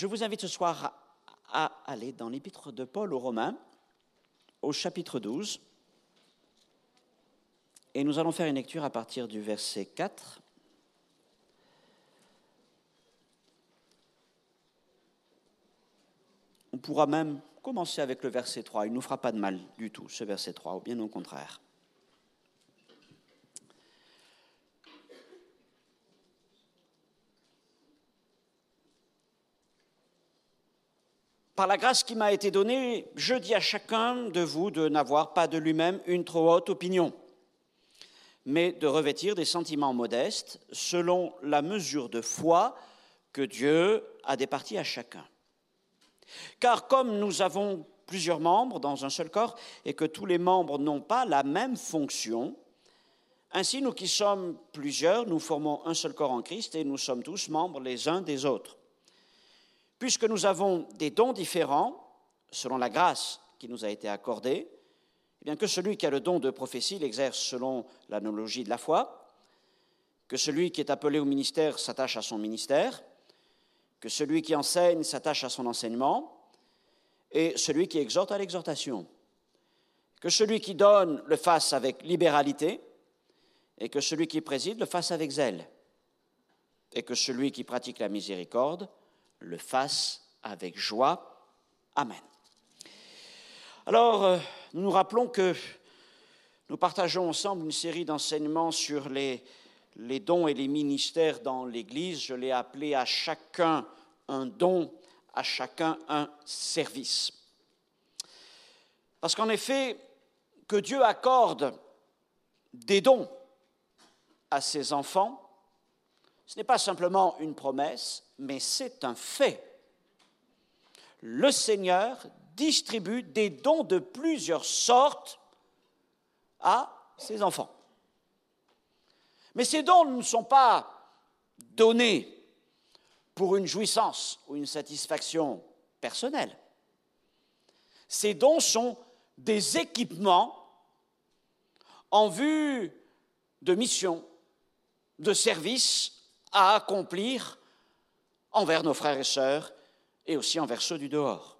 Je vous invite ce soir à aller dans l'épître de Paul aux Romains, au chapitre 12, et nous allons faire une lecture à partir du verset 4. On pourra même commencer avec le verset 3. Il ne nous fera pas de mal du tout, ce verset 3, ou bien au contraire. Par la grâce qui m'a été donnée, je dis à chacun de vous de n'avoir pas de lui-même une trop haute opinion, mais de revêtir des sentiments modestes selon la mesure de foi que Dieu a départie à chacun. Car comme nous avons plusieurs membres dans un seul corps et que tous les membres n'ont pas la même fonction, ainsi nous qui sommes plusieurs, nous formons un seul corps en Christ et nous sommes tous membres les uns des autres. Puisque nous avons des dons différents, selon la grâce qui nous a été accordée, eh bien que celui qui a le don de prophétie l'exerce selon l'analogie de la foi, que celui qui est appelé au ministère s'attache à son ministère, que celui qui enseigne s'attache à son enseignement, et celui qui exhorte à l'exhortation, que celui qui donne le fasse avec libéralité, et que celui qui préside le fasse avec zèle, et que celui qui pratique la miséricorde le fasse avec joie. Amen. Alors, nous nous rappelons que nous partageons ensemble une série d'enseignements sur les dons et les ministères dans l'Église. Je l'ai appelé à chacun un don, à chacun un service. Parce qu'en effet, que Dieu accorde des dons à ses enfants, ce n'est pas simplement une promesse, mais c'est un fait. Le Seigneur distribue des dons de plusieurs sortes à ses enfants. Mais ces dons ne sont pas donnés pour une jouissance ou une satisfaction personnelle. Ces dons sont des équipements en vue de mission, de service à accomplir envers nos frères et sœurs et aussi envers ceux du dehors.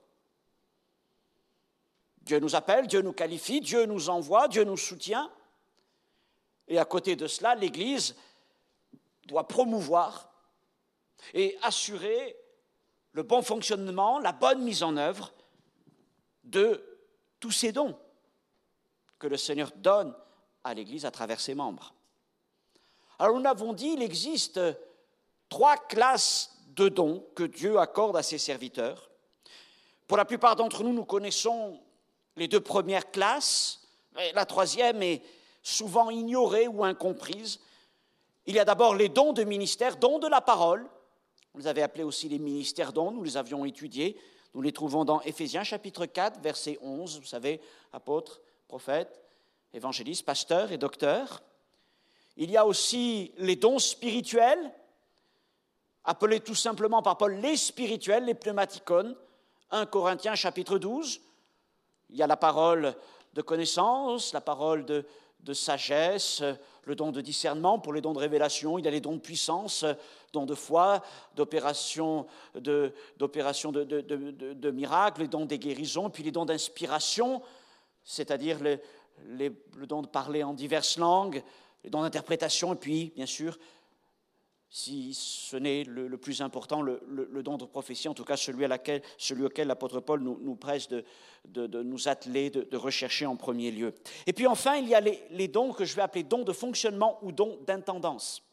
Dieu nous appelle, Dieu nous qualifie, Dieu nous envoie, Dieu nous soutient. Et à côté de cela, l'Église doit promouvoir et assurer le bon fonctionnement, la bonne mise en œuvre de tous ces dons que le Seigneur donne à l'Église à travers ses membres. Alors nous l'avons dit, il existe 3 classes de dons que Dieu accorde à ses serviteurs. Pour la plupart d'entre nous, nous connaissons les 2 premières classes. La 3e est souvent ignorée ou incomprise. Il y a d'abord les dons de ministère, dons de la parole. On les avait appelés aussi les ministères dons, nous les avions étudiés. Nous les trouvons dans Éphésiens chapitre 4, verset 11. Vous savez, apôtres, prophètes, évangélistes, pasteurs et docteurs. Il y a aussi les dons spirituels, appelés tout simplement par Paul les spirituels, les pneumatikon, 1 Corinthiens chapitre 12. Il y a la parole de connaissance, la parole de sagesse, le don de discernement pour les dons de révélation, il y a les dons de puissance, dons de foi, d'opération de miracles, les dons des guérisons, puis les dons d'inspiration, c'est-à-dire le don de parler en diverses langues, les dons d'interprétation, et puis, bien sûr, si ce n'est le plus important, le don de prophétie, en tout cas celui auquel l'apôtre Paul nous presse de nous atteler, de rechercher en premier lieu. Et puis enfin, il y a les dons que je vais appeler dons de fonctionnement ou dons d'intendance.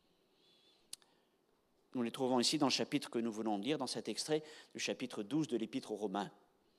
Nous les trouvons ici dans le chapitre que nous venons de lire, dans cet extrait du chapitre 12 de l'Épître aux Romains.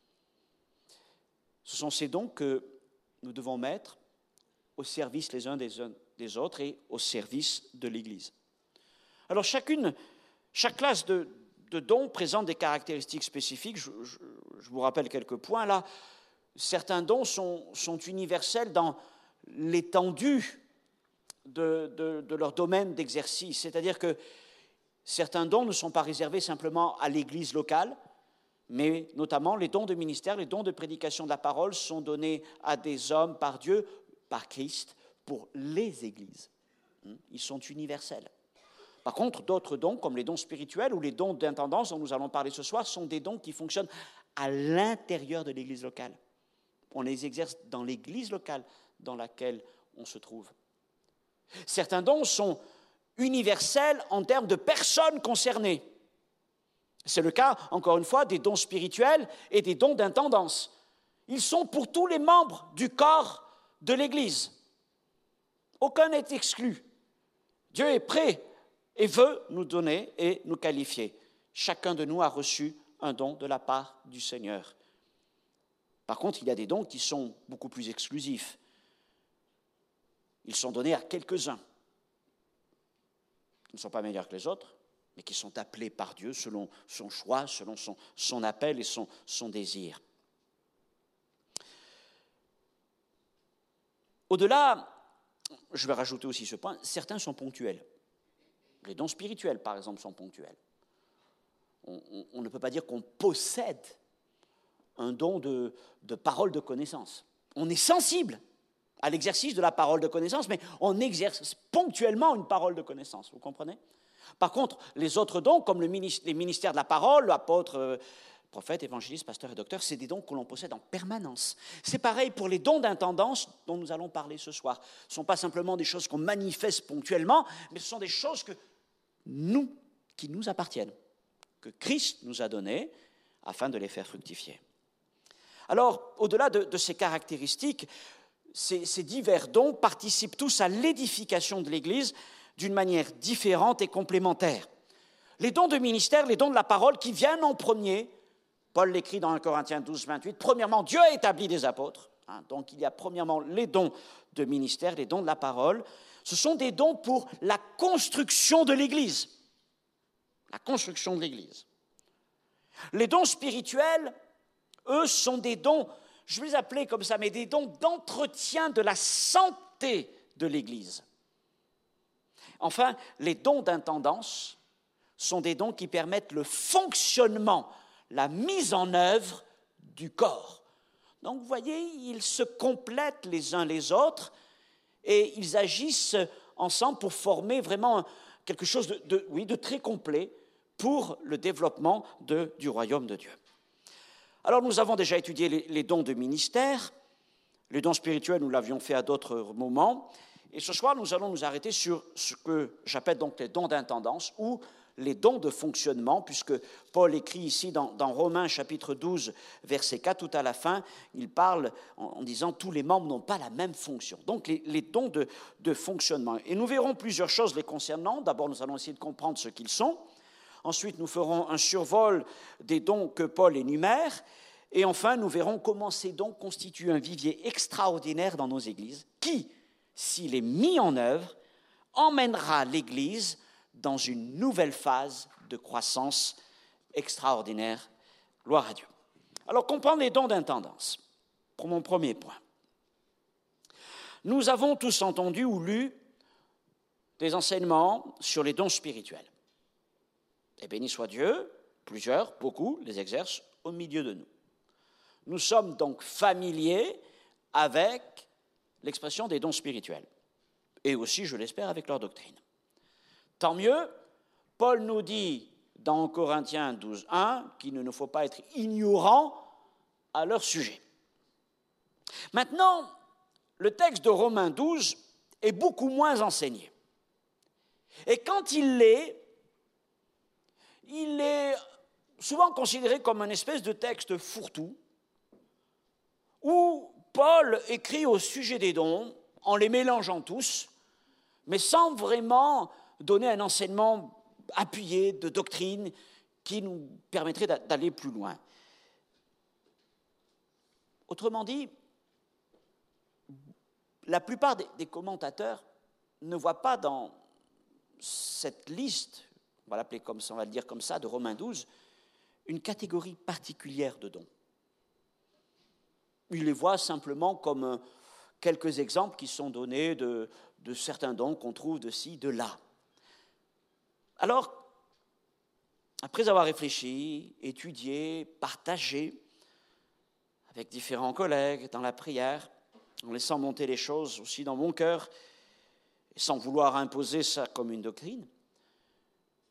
Ce sont ces dons que nous devons mettre au service les uns des autres et au service de l'Église. Alors chaque classe de dons présente des caractéristiques spécifiques. Je vous rappelle quelques points là. Certains dons sont universels dans l'étendue de leur domaine d'exercice. C'est-à-dire que certains dons ne sont pas réservés simplement à l'Église locale, mais notamment les dons de ministère, les dons de prédication de la parole sont donnés à des hommes par Dieu, par Christ, pour les églises. Ils sont universels. Par contre, d'autres dons, comme les dons spirituels ou les dons d'intendance dont nous allons parler ce soir, sont des dons qui fonctionnent à l'intérieur de l'Église locale. On les exerce dans l'Église locale dans laquelle on se trouve. Certains dons sont universels en termes de personnes concernées. C'est le cas, encore une fois, des dons spirituels et des dons d'intendance. Ils sont pour tous les membres du corps de l'Église. Aucun n'est exclu. Dieu est prêt et veut nous donner et nous qualifier. Chacun de nous a reçu un don de la part du Seigneur. Par contre, il y a des dons qui sont beaucoup plus exclusifs. Ils sont donnés à quelques-uns. Ils ne sont pas meilleurs que les autres, mais qui sont appelés par Dieu selon son choix, selon son appel et son désir. Au-delà, je vais rajouter aussi ce point, certains sont ponctuels. Les dons spirituels, par exemple, sont ponctuels. On ne peut pas dire qu'on possède un don de parole de connaissance. On est sensible à l'exercice de la parole de connaissance, mais on exerce ponctuellement une parole de connaissance, vous comprenez ? Par contre, les autres dons, comme les ministères de la parole, l'apôtre, prophète, évangéliste, pasteur et docteur, c'est des dons que l'on possède en permanence. C'est pareil pour les dons d'intendance dont nous allons parler ce soir. Ce ne sont pas simplement des choses qu'on manifeste ponctuellement, mais ce sont des choses qui nous appartiennent, que Christ nous a données afin de les faire fructifier. Alors, au-delà de ces caractéristiques, ces divers dons participent tous à l'édification de l'Église d'une manière différente et complémentaire. Les dons de ministère, les dons de la parole qui viennent en premier, Paul l'écrit dans 1 Corinthiens 12, 28, premièrement, Dieu a établi des apôtres. Donc il y a premièrement les dons de ministère, les dons de la parole. Ce sont des dons pour la construction de l'Église. La construction de l'Église. Les dons spirituels, eux, sont des dons, je vais les appeler comme ça, mais des dons d'entretien de la santé de l'Église. Enfin, les dons d'intendance sont des dons qui permettent le fonctionnement, la mise en œuvre du corps. Donc, vous voyez, ils se complètent les uns les autres et ils agissent ensemble pour former vraiment quelque chose de très complet pour le développement du royaume de Dieu. Alors, nous avons déjà étudié les dons de ministère. Les dons spirituels, nous l'avions fait à d'autres moments. Et ce soir, nous allons nous arrêter sur ce que j'appelle donc les dons d'intendance ou les dons de fonctionnement, puisque Paul écrit ici dans Romains chapitre 12, verset 4, tout à la fin, il parle en disant « tous les membres n'ont pas la même fonction ». Donc les dons de fonctionnement. Et nous verrons plusieurs choses les concernant. D'abord, nous allons essayer de comprendre ce qu'ils sont. Ensuite, nous ferons un survol des dons que Paul énumère. Et enfin, nous verrons comment ces dons constituent un vivier extraordinaire dans nos églises qui, s'il est mis en œuvre, emmènera l'Église dans une nouvelle phase de croissance extraordinaire. Gloire à Dieu. Alors, comprendre les dons d'intendance, pour mon premier point. Nous avons tous entendu ou lu des enseignements sur les dons spirituels. Et béni soit Dieu, plusieurs, beaucoup, les exercent au milieu de nous. Nous sommes donc familiers avec l'expression des dons spirituels, et aussi, je l'espère, avec leur doctrine. Tant mieux, Paul nous dit dans Corinthiens 12, 1 qu'il ne nous faut pas être ignorants à leur sujet. Maintenant, le texte de Romains 12 est beaucoup moins enseigné. Et quand il est souvent considéré comme une espèce de texte fourre-tout, où Paul écrit au sujet des dons en les mélangeant tous, mais sans vraiment donner un enseignement appuyé de doctrine qui nous permettrait d'aller plus loin. Autrement dit, la plupart des commentateurs ne voient pas dans cette liste, on va l'appeler comme ça, on va le dire comme ça, de Romains 12, une catégorie particulière de dons. Ils les voient simplement comme quelques exemples qui sont donnés de certains dons qu'on trouve de ci, de là. Alors, après avoir réfléchi, étudié, partagé avec différents collègues dans la prière, en laissant monter les choses aussi dans mon cœur, sans vouloir imposer ça comme une doctrine,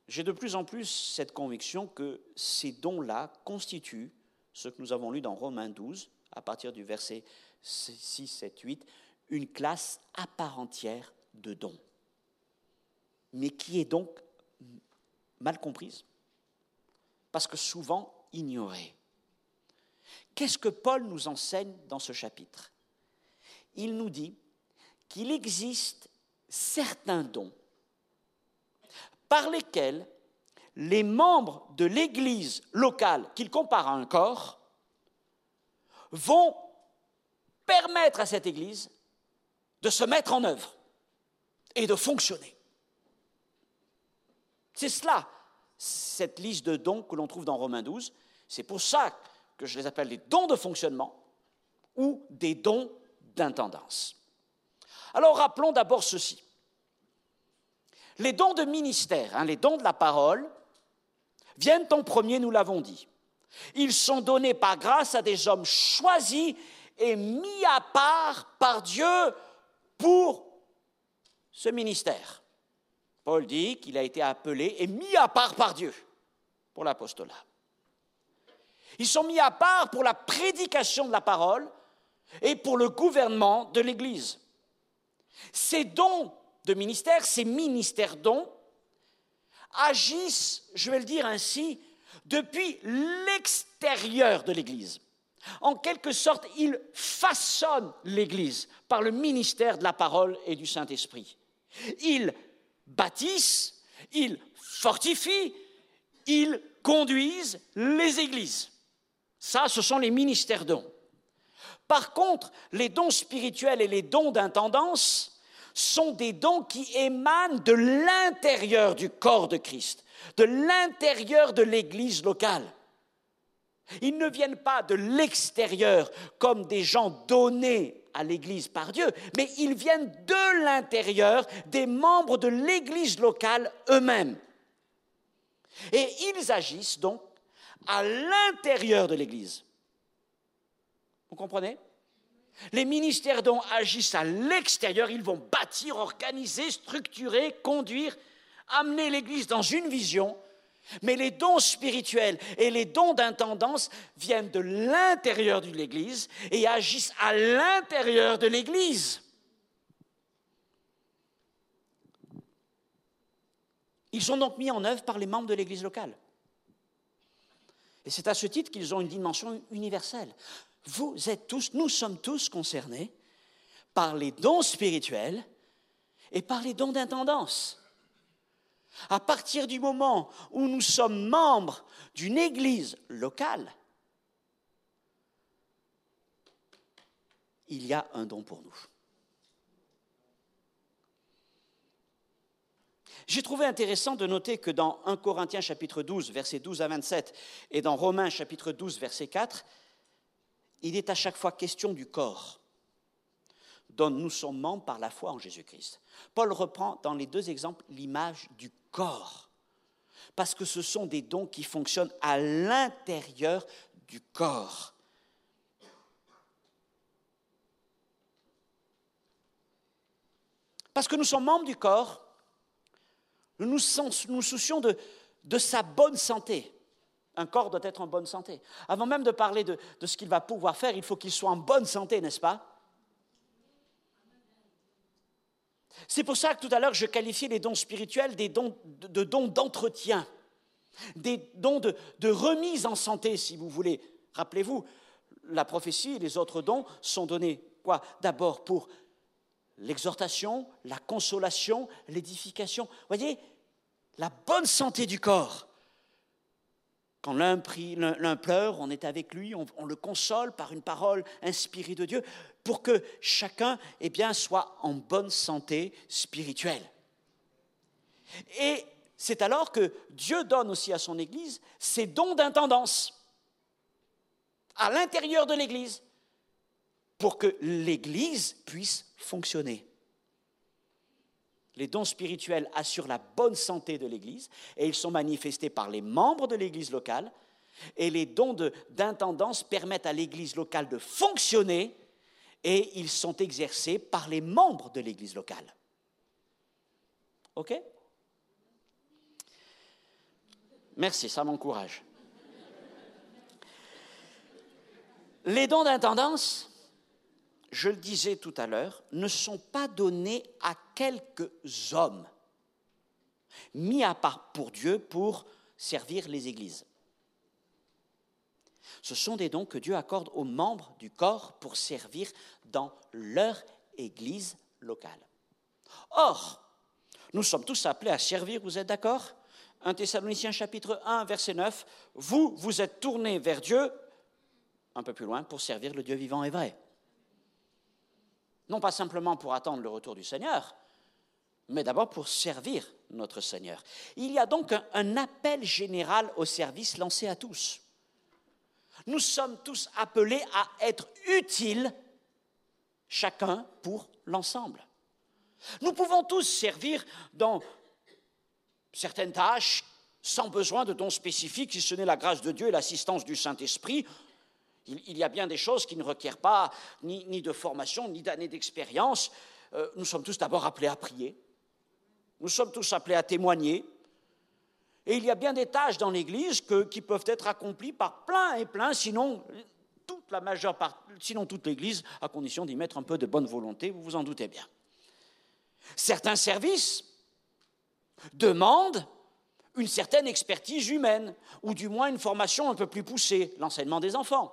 j'ai de plus en plus cette conviction que ces dons-là constituent ce que nous avons lu dans Romains 12, à partir du verset 6, 7, 8, une classe à part entière de dons, mais qui est donc mal comprise, parce que souvent ignorée. Qu'est-ce que Paul nous enseigne dans ce chapitre? Il nous dit qu'il existe certains dons par lesquels les membres de l'Église locale, qu'il compare à un corps, vont permettre à cette Église de se mettre en œuvre et de fonctionner. C'est cela, cette liste de dons que l'on trouve dans Romains 12. C'est pour ça que je les appelle des dons de fonctionnement ou des dons d'intendance. Alors rappelons d'abord ceci. Les dons de ministère, les dons de la parole, viennent en premier, nous l'avons dit. Ils sont donnés par grâce à des hommes choisis et mis à part par Dieu pour ce ministère. Paul dit qu'il a été appelé et mis à part par Dieu pour l'apostolat. Ils sont mis à part pour la prédication de la parole et pour le gouvernement de l'Église. Ces dons de ministère, ces ministères-dons, agissent, je vais le dire ainsi, depuis l'extérieur de l'Église. En quelque sorte, ils façonnent l'Église par le ministère de la parole et du Saint-Esprit. Ils bâtissent, ils fortifient, ils conduisent les églises. Ça, ce sont les ministères-dons. Par contre, les dons spirituels et les dons d'intendance sont des dons qui émanent de l'intérieur du corps de Christ, de l'intérieur de l'Église locale. Ils ne viennent pas de l'extérieur comme des gens donnés à l'Église par Dieu, mais ils viennent de l'intérieur des membres de l'Église locale eux-mêmes. Et ils agissent donc à l'intérieur de l'Église. Vous comprenez ? Les ministères dont agissent à l'extérieur, ils vont bâtir, organiser, structurer, conduire, amener l'Église dans une vision. Mais les dons spirituels et les dons d'intendance viennent de l'intérieur de l'Église et agissent à l'intérieur de l'Église. Ils sont donc mis en œuvre par les membres de l'Église locale. Et c'est à ce titre qu'ils ont une dimension universelle. Nous sommes tous concernés par les dons spirituels et par les dons d'intendance. À partir du moment où nous sommes membres d'une église locale, il y a un don pour nous. J'ai trouvé intéressant de noter que dans 1 Corinthiens chapitre 12, versets 12 à 27, et dans Romains chapitre 12, verset 4, il est à chaque fois question du corps, dont nous sommes membres par la foi en Jésus-Christ. Paul reprend dans les deux exemples l'image du corps, parce que ce sont des dons qui fonctionnent à l'intérieur du corps. Parce que nous sommes membres du corps, nous nous soucions de sa bonne santé. Un corps doit être en bonne santé. Avant même de parler de ce qu'il va pouvoir faire, il faut qu'il soit en bonne santé, n'est-ce pas ? C'est pour ça que tout à l'heure, je qualifiais les dons spirituels des dons de dons d'entretien, des dons de remise en santé, si vous voulez. Rappelez-vous, la prophétie et les autres dons sont donnés, quoi ? D'abord pour l'exhortation, la consolation, l'édification. Vous voyez, la bonne santé du corps. Quand l'un pleure, on est avec lui, on le console par une parole inspirée de Dieu pour que chacun soit en bonne santé spirituelle. Et c'est alors que Dieu donne aussi à son Église ses dons d'intendance à l'intérieur de l'Église pour que l'Église puisse fonctionner. Les dons spirituels assurent la bonne santé de l'Église et ils sont manifestés par les membres de l'Église locale. Et les dons d'intendance permettent à l'Église locale de fonctionner et ils sont exercés par les membres de l'Église locale. OK ? Merci, ça m'encourage. Les dons d'intendance, je le disais tout à l'heure, ne sont pas donnés à quelques hommes mis à part pour Dieu pour servir les églises. Ce sont des dons que Dieu accorde aux membres du corps pour servir dans leur église locale. Or, nous sommes tous appelés à servir, vous êtes d'accord ? 1 Thessaloniciens chapitre 1, verset 9, vous êtes tournés vers Dieu, un peu plus loin, pour servir le Dieu vivant et vrai. Non pas simplement pour attendre le retour du Seigneur, mais d'abord pour servir notre Seigneur. Il y a donc un appel général au service lancé à tous. Nous sommes tous appelés à être utiles, chacun pour l'ensemble. Nous pouvons tous servir dans certaines tâches sans besoin de dons spécifiques, si ce n'est la grâce de Dieu et l'assistance du Saint-Esprit. Il y a bien des choses qui ne requièrent pas ni de formation, ni d'années d'expérience. Nous sommes tous d'abord appelés à prier. Nous sommes tous appelés à témoigner. Et il y a bien des tâches dans l'Église qui peuvent être accomplies par plein et plein, sinon toute l'Église, à condition d'y mettre un peu de bonne volonté, vous vous en doutez bien. Certains services demandent une certaine expertise humaine, ou du moins une formation un peu plus poussée, l'enseignement des enfants,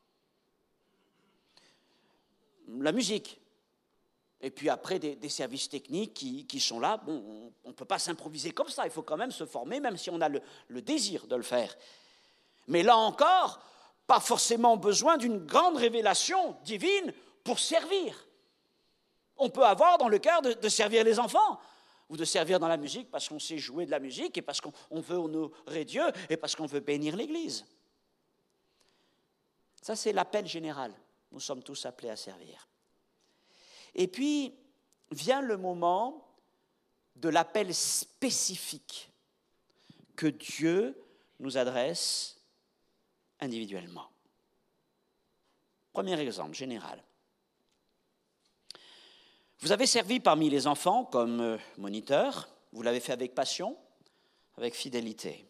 la musique. Et puis après, des services techniques qui sont là. Bon, on ne peut pas s'improviser comme ça, il faut quand même se former, même si on a le désir de le faire. Mais là encore, pas forcément besoin d'une grande révélation divine pour servir. On peut avoir dans le cœur de servir les enfants, ou de servir dans la musique parce qu'on sait jouer de la musique, et parce qu'on veut honorer Dieu, et parce qu'on veut bénir l'Église. Ça, c'est l'appel général. Nous sommes tous appelés à servir. Et puis, vient le moment de l'appel spécifique que Dieu nous adresse individuellement. Premier exemple général. Vous avez servi parmi les enfants comme moniteur, vous l'avez fait avec passion, avec fidélité.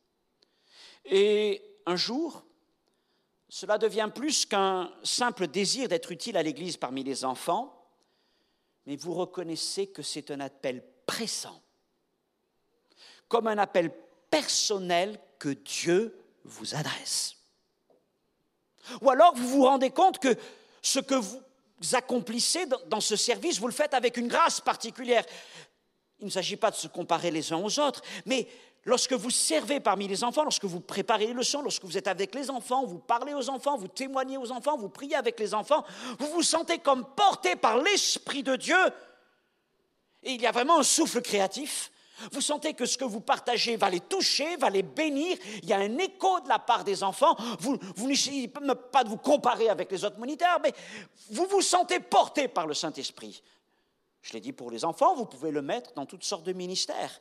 Et un jour, cela devient plus qu'un simple désir d'être utile à l'Église parmi les enfants, mais vous reconnaissez que c'est un appel pressant, comme un appel personnel que Dieu vous adresse. Ou alors vous vous rendez compte que ce que vous accomplissez dans ce service, vous le faites avec une grâce particulière. Il ne s'agit pas de se comparer les uns aux autres, mais lorsque vous servez parmi les enfants, lorsque vous préparez les leçons, lorsque vous êtes avec les enfants, vous parlez aux enfants, vous témoignez aux enfants, vous priez avec les enfants, vous vous sentez comme porté par l'Esprit de Dieu. Et il y a vraiment un souffle créatif. Vous sentez que ce que vous partagez va les toucher, va les bénir. Il y a un écho de la part des enfants. Vous n'essayez pas de vous comparer avec les autres moniteurs, mais vous vous sentez porté par le Saint-Esprit. Je l'ai dit pour les enfants, vous pouvez le mettre dans toutes sortes de ministères.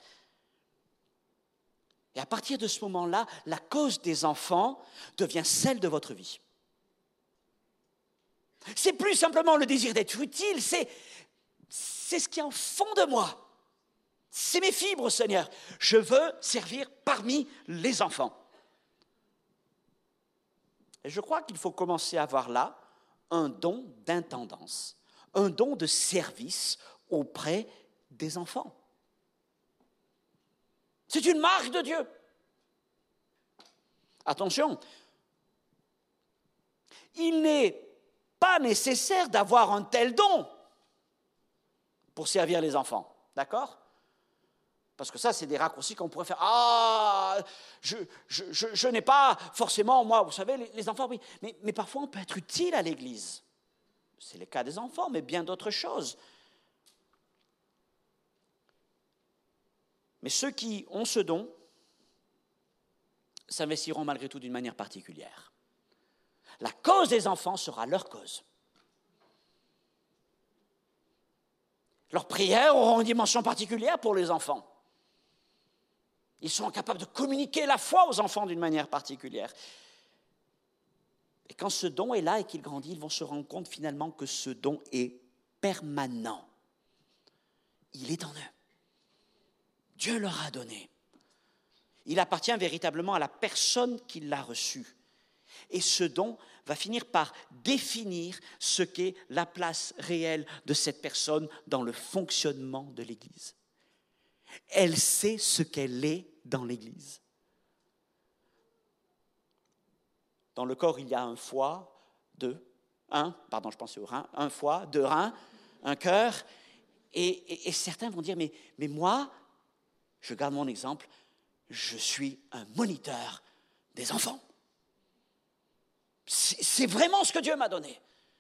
Et à partir de ce moment-là, la cause des enfants devient celle de votre vie. C'est plus simplement le désir d'être utile, c'est ce qui est au fond de moi. C'est mes fibres, Seigneur. Je veux servir parmi les enfants. Et je crois qu'il faut commencer à avoir là un don d'intendance, un don de service auprès des enfants. C'est une marque de Dieu. Attention, il n'est pas nécessaire d'avoir un tel don pour servir les enfants, d'accord ? Parce que ça, c'est des raccourcis qu'on pourrait faire. Ah, je n'ai pas forcément, moi, vous savez, les enfants, oui. Mais parfois, on peut être utile à l'Église. C'est le cas des enfants, mais bien d'autres choses. Mais ceux qui ont ce don s'investiront malgré tout d'une manière particulière. La cause des enfants sera leur cause. Leurs prières auront une dimension particulière pour les enfants. Ils seront capables de communiquer la foi aux enfants d'une manière particulière. Et quand ce don est là et qu'il grandit, ils vont se rendre compte finalement que ce don est permanent. Il est en eux. Dieu leur a donné. Il appartient véritablement à la personne qui l'a reçu. Et ce don va finir par définir ce qu'est la place réelle de cette personne dans le fonctionnement de l'Église. Elle sait ce qu'elle est dans l'Église. Dans le corps, il y a un foie, je pensais au rein, un foie, 2 reins, un cœur. Et certains vont dire, mais moi, je garde mon exemple, je suis un moniteur des enfants. C'est vraiment ce que Dieu m'a donné.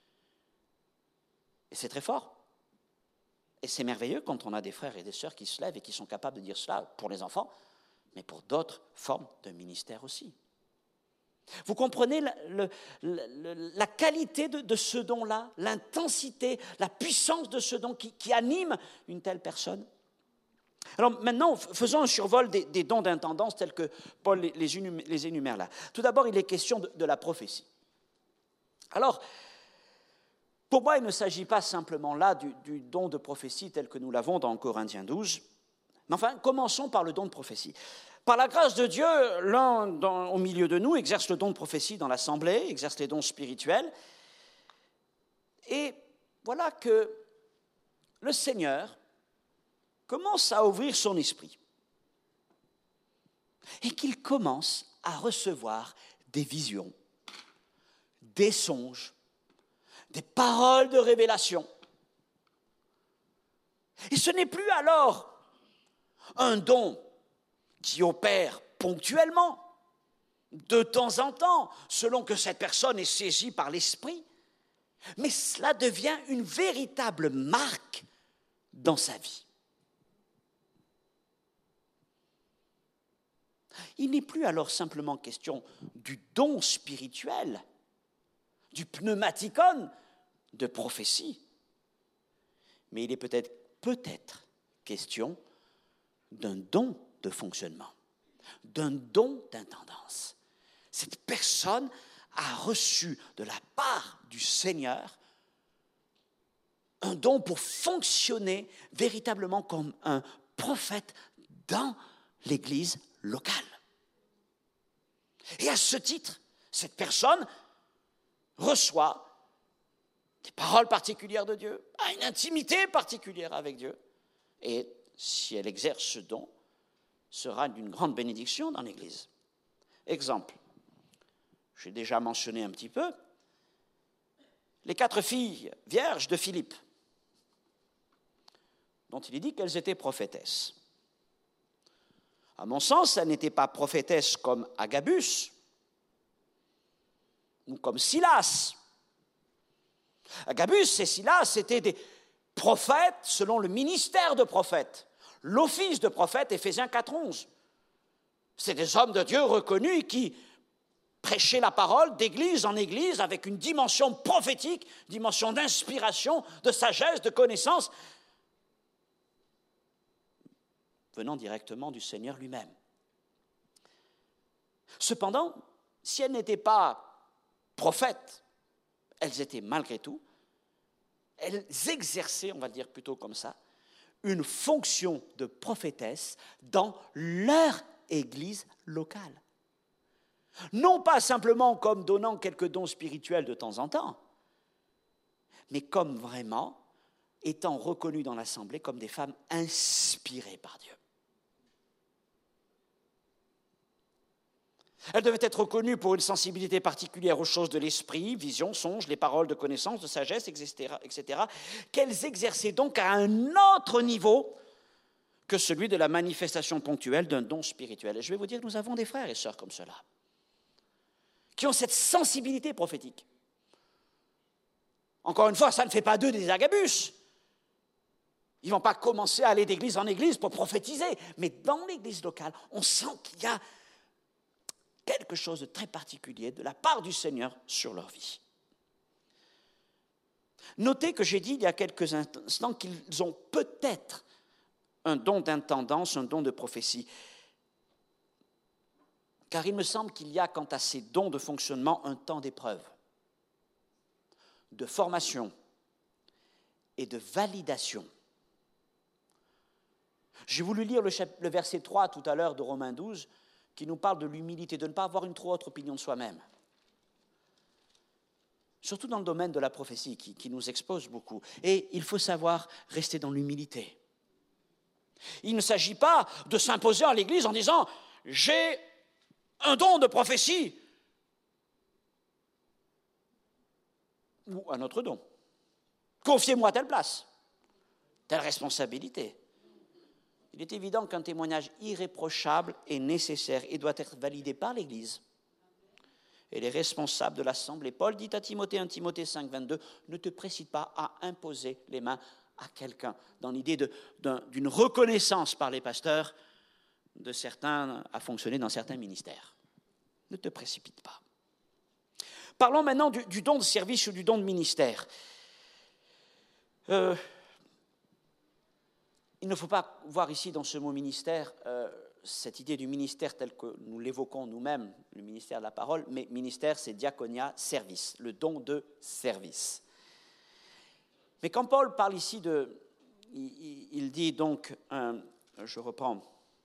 Et c'est très fort. Et c'est merveilleux quand on a des frères et des sœurs qui se lèvent et qui sont capables de dire cela pour les enfants, mais pour d'autres formes de ministère aussi. Vous comprenez la qualité de ce don-là, l'intensité, la puissance de ce don qui anime une telle personne? Alors maintenant, faisons un survol des dons d'intendance tels que Paul les énumère là. Tout d'abord, il est question de la prophétie. Alors, pour moi, il ne s'agit pas simplement là du don de prophétie tel que nous l'avons dans Corinthiens 12. Mais enfin, commençons par le don de prophétie. Par la grâce de Dieu, l'un au milieu de nous exerce le don de prophétie dans l'assemblée, exerce les dons spirituels. Et voilà que le Seigneur commence à ouvrir son esprit et qu'il commence à recevoir des visions, des songes, des paroles de révélation. Et ce n'est plus alors un don qui opère ponctuellement, de temps en temps, selon que cette personne est saisie par l'esprit, mais cela devient une véritable marque dans sa vie. Il n'est plus alors simplement question du don spirituel, du pneumaticon de prophétie, mais il est peut-être question d'un don de fonctionnement, d'un don d'intendance. Cette personne a reçu de la part du Seigneur un don pour fonctionner véritablement comme un prophète dans l'Église locale. Et à ce titre, cette personne reçoit des paroles particulières de Dieu, a une intimité particulière avec Dieu, et si elle exerce ce don, sera d'une grande bénédiction dans l'Église. Exemple, j'ai déjà mentionné un petit peu, les 4 filles vierges de Philippe, dont il est dit qu'elles étaient prophétesses. À mon sens, elles n'étaient pas prophétesses comme Agabus ou comme Silas. Agabus et Silas étaient des prophètes selon le ministère de prophète, l'office de prophète, Éphésiens 4:11. C'est des hommes de Dieu reconnus qui prêchaient la parole d'église en église avec une dimension prophétique, dimension d'inspiration, de sagesse, de connaissance, venant directement du Seigneur lui-même. Cependant, si elles n'étaient pas prophètes, elles étaient malgré tout, elles exerçaient, on va le dire plutôt comme ça, une fonction de prophétesse dans leur église locale. Non pas simplement comme donnant quelques dons spirituels de temps en temps, mais comme vraiment étant reconnues dans l'assemblée comme des femmes inspirées par Dieu. Elles devaient être reconnues pour une sensibilité particulière aux choses de l'esprit, visions, songes, les paroles de connaissance, de sagesse, etc., qu'elles exerçaient donc à un autre niveau que celui de la manifestation ponctuelle d'un don spirituel. Et je vais vous dire, nous avons des frères et sœurs comme cela, qui ont cette sensibilité prophétique. Encore une fois, ça ne fait pas d'eux des Agabus. Ils ne vont pas commencer à aller d'église en église pour prophétiser, mais dans l'église locale, on sent qu'il y a quelque chose de très particulier de la part du Seigneur sur leur vie. Notez que j'ai dit il y a quelques instants qu'ils ont peut-être un don d'intendance, un don de prophétie. Car il me semble qu'il y a, quant à ces dons de fonctionnement, un temps d'épreuve, de formation et de validation. J'ai voulu lire le verset 3 tout à l'heure de Romains 12, qui nous parle de l'humilité, de ne pas avoir une trop haute opinion de soi-même. Surtout dans le domaine de la prophétie qui nous expose beaucoup. Et il faut savoir rester dans l'humilité. Il ne s'agit pas de s'imposer à l'Église en disant « j'ai un don de prophétie » ou un autre don. Confiez-moi telle place, telle responsabilité. Il est évident qu'un témoignage irréprochable est nécessaire et doit être validé par l'Église. Et les responsables de l'Assemblée, Paul dit à Timothée, 1 Timothée 5, 22, ne te précipite pas à imposer les mains à quelqu'un, dans l'idée d'une reconnaissance par les pasteurs de certains à fonctionner dans certains ministères. Ne te précipite pas. Parlons maintenant du don de service ou du don de ministère. Il ne faut pas voir ici dans ce mot ministère cette idée du ministère tel que nous l'évoquons nous-mêmes, le ministère de la parole, mais ministère c'est diaconia, service, le don de service. Mais quand Paul parle ici il dit donc, je reprends,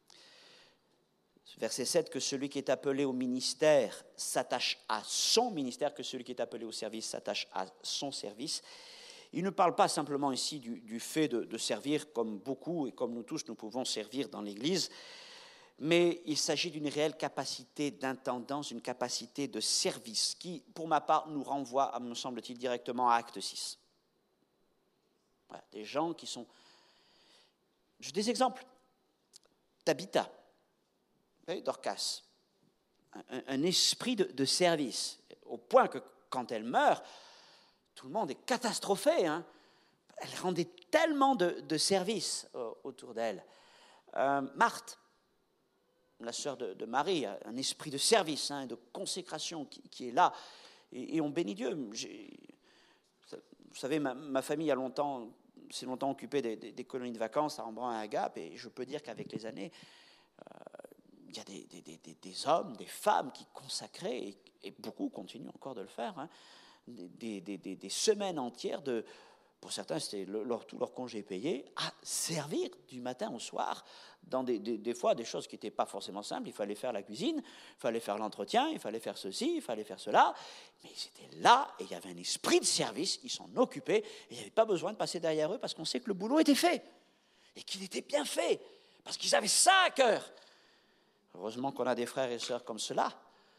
verset 7, que celui qui est appelé au ministère s'attache à son ministère, que celui qui est appelé au service s'attache à son service. Il ne parle pas simplement ici du fait de servir comme beaucoup et comme nous tous nous pouvons servir dans l'Église, mais il s'agit d'une réelle capacité d'intendance, une capacité de service qui, pour ma part, nous renvoie, me semble-t-il, directement à Acte 6. Voilà, des gens qui sont... J'ai des exemples. Tabitha, Dorcas, un esprit de service, au point que quand elle meurt, tout le monde est catastrophé. Hein. Elle rendait tellement de services autour d'elle. Marthe, la sœur de Marie, un esprit de service, de consécration qui est là, et on bénit Dieu. Vous savez, ma famille s'est longtemps occupée des colonies de vacances à Embrun et à Gap, et je peux dire qu'avec les années, il y a des hommes, des femmes qui consacraient, et beaucoup continuent encore de le faire, des semaines entières pour certains, c'était tout leur congé payé, à servir du matin au soir dans des fois des choses qui n'étaient pas forcément simples. Il fallait faire la cuisine, il fallait faire l'entretien, il fallait faire ceci, il fallait faire cela. Mais ils étaient là et il y avait un esprit de service, ils s'en occupaient et il n'y avait pas besoin de passer derrière eux parce qu'on sait que le boulot était fait et qu'il était bien fait parce qu'ils avaient ça à cœur. Heureusement qu'on a des frères et sœurs comme cela.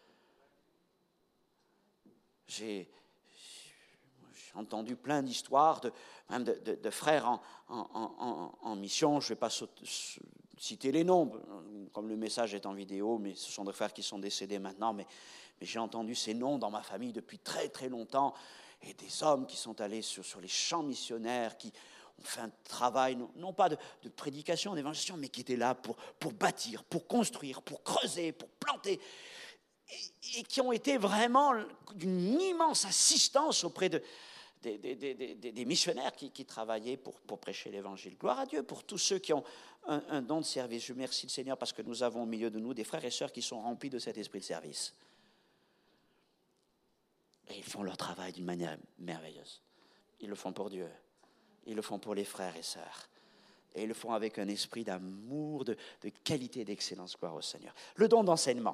J'ai entendu plein d'histoires même de frères en mission. Je ne vais pas citer les noms, comme le message est en vidéo, mais ce sont des frères qui sont décédés maintenant. Mais j'ai entendu ces noms dans ma famille depuis très très longtemps. Et des hommes qui sont allés sur les champs missionnaires, qui ont fait un travail, non pas de prédication, d'évangélisation, mais qui étaient là pour bâtir, pour construire, pour creuser, pour planter. Et qui ont été vraiment d'une immense assistance auprès des missionnaires qui travaillaient pour prêcher l'Évangile. Gloire à Dieu pour tous ceux qui ont un don de service. Je remercie le Seigneur parce que nous avons au milieu de nous des frères et sœurs qui sont remplis de cet esprit de service. Et ils font leur travail d'une manière merveilleuse. Ils le font pour Dieu. Ils le font pour les frères et sœurs. Et ils le font avec un esprit d'amour, de qualité, d'excellence. Gloire au Seigneur. Le don d'enseignement.